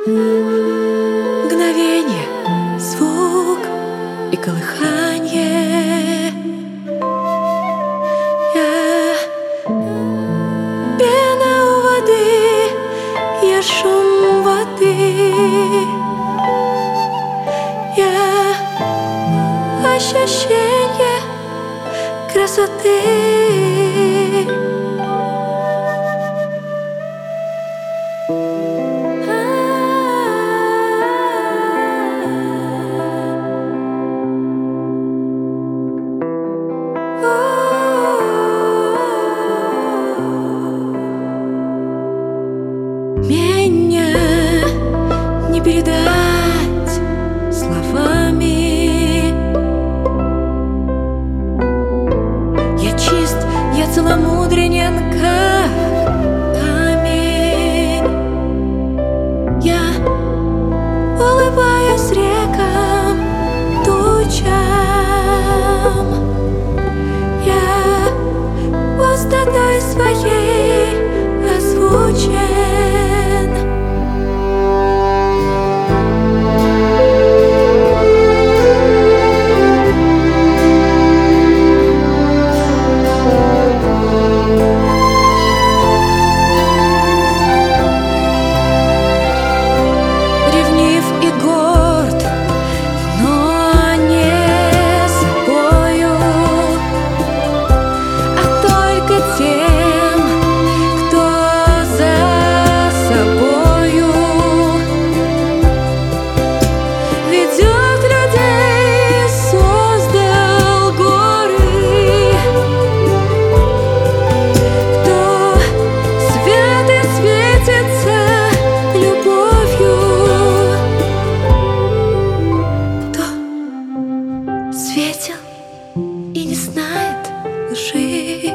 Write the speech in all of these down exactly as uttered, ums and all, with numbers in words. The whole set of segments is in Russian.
Мгновенье, звук и колыханье. Я пена у воды, я шум воды. Я ощущение красоты. Меня не передать словами. Я чист, я целомудренен, как камень. Я улыбаюсь рекам, тучам. Я пустотой своей озвучен. Светил и не знает лжи,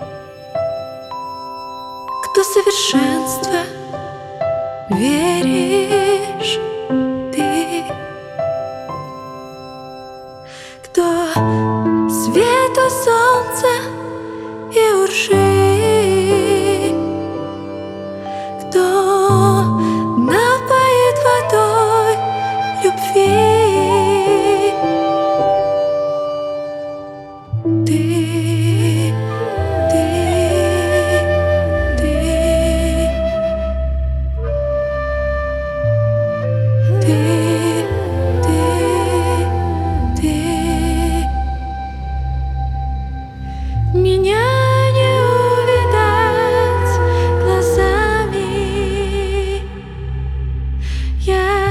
кто совершенство веришь ты, кто свету солнца и уржи, кто напоит водой любви. Меня не увидать глазами. Я